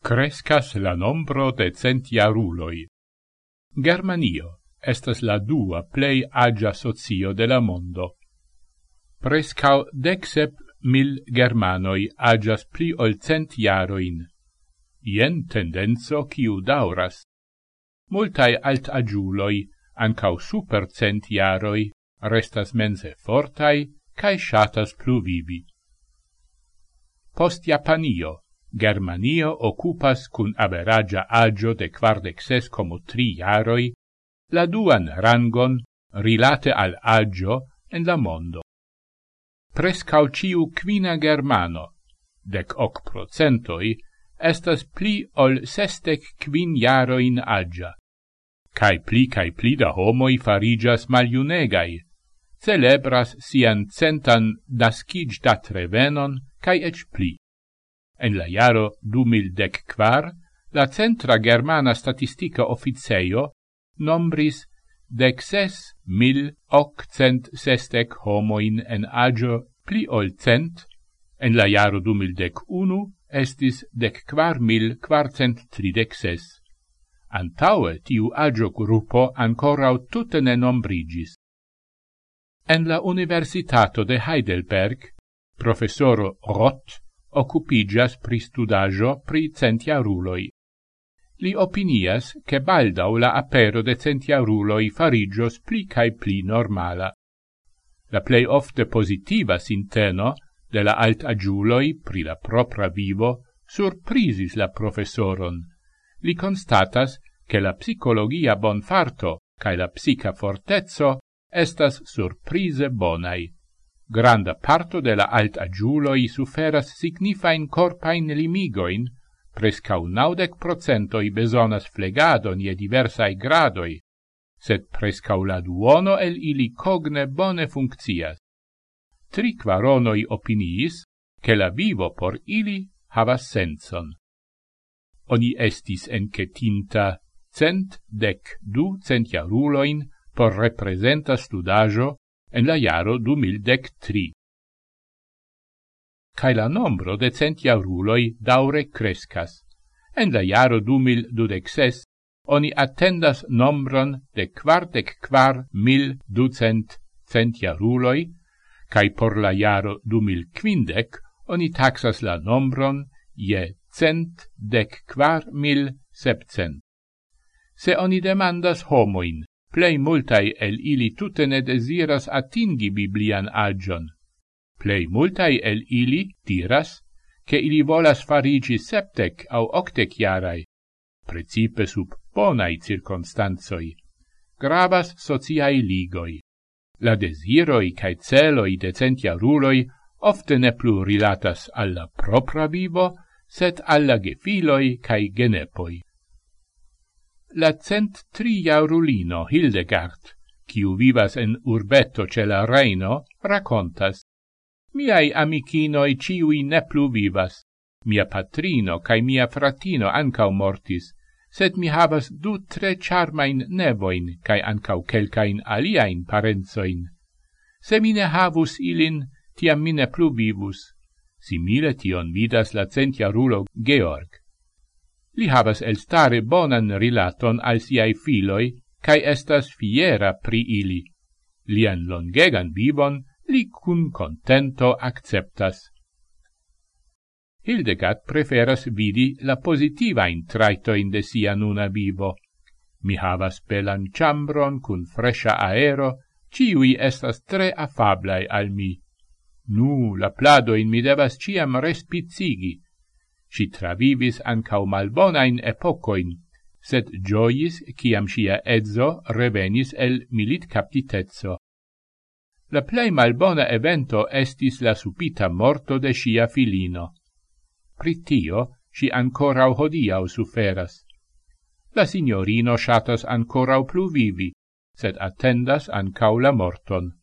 crescas la nombro de centiaruloi. Germanio estas la dua plei agia socio de la mondo. Prescau 17.000 germanoi agias pli ol 100 jaroin. Ien tendenzo quiu dauras. Multae alt agiuloi, ancau super 100 jaroi, restas mense fortai, cae shatas pluvivi. Post Japanio, Germanio occupas cun averagia agio de 46,3 jaroi, la duan rangon rilate al agio en la mondo. Prescau ciu quina germano, 18%, estas pli ol 65 jaroin agia. Cae pli da homoi farigas maliunegai, celebras sian 100 nascig dat revenon, cae ec pli. En la jaro 2014, la Centra Germana Statistica Officeio nombris 16.860 homoin en agio pli ol 100, en la jaro 2011 estis 14.436. Antaue tiu agio gruppo ancorau tutte ne nombrigis. En la Universitato de Heidelberg, professoro Roth occupigas pri studajo pri centiaruloi. Li opinias che baldau la apero de centiaruloi farigios pli cae pli normala. La plei ofte positiva sinteno de la alt agiuloi pri la propra vivo surprisis la professoron. Li constatas che la psicologia bonfarto cae la psica fortezzo estas surprise bonai. Granda parto de la alt agiuloi suferas signifain corpain limigoin, prescau 90% besonas flegadon je diversai gradoi, sed prescau la duono el ili cogne bone funccias. 3/4 opiniis che la vivo por ili havas senson. Oni estis enquetinta 112 centiaruloin por representa studajo en la jaro 2013. Cae la nombro de centiaruloi daure crescas. En la jaro 2026 oni attendas nombron de 44.200 centiaruloi, cae por la jaro 2050 oni taxas la nombron je 114.700. Se oni demandas homoin, plei multai el ili tutte ne desiras atingi biblian agion. Plei multai el ili diras che ili volas farigi 70 au 80 jarai, precipe sub bonai circonstanzoi. Gravas sociai ligoi. La desiroi cae celoi de centiaruloi ofte ne plu rilatas alla propra vivo, sed alla gefiloi cae genepoi. La 103-jarulino Hildegard, quiu vivas en urbetto ce la Reino, racontas: miai amicinoi ciui ne plu vivas, mia patrino cae mia fratino ancau mortis, sed mi havas 2-3 charmain nevoin cae ancau quelcain aliain parenzoin. Se mi ne havus ilin, tiam mi ne plu vivus. Simile tion vidas la centiarulo Georg. Li havas elstare bonan rilaton al siai filoi, cae estas fiera pri ili. Lian longegan vivon li cun contento acceptas. Hildegard preferas vidi la positivain traitoin de sia nuna vivo. Mi havas belan chambron cun fresha aero, ciui estas tre afablai al mi. Nu, la pladoin mi devas ciam respitzigi. Si travivis ancau malbonain epocoin, sed giois ciam sia edzo revenis el militcaptitezzo. La plei malbona evento estis la subita morto de sia filino. Pri tio si ancorau hodiau suferas. La signorino shatas ancorau plu vivi, sed attendas ancau la morton.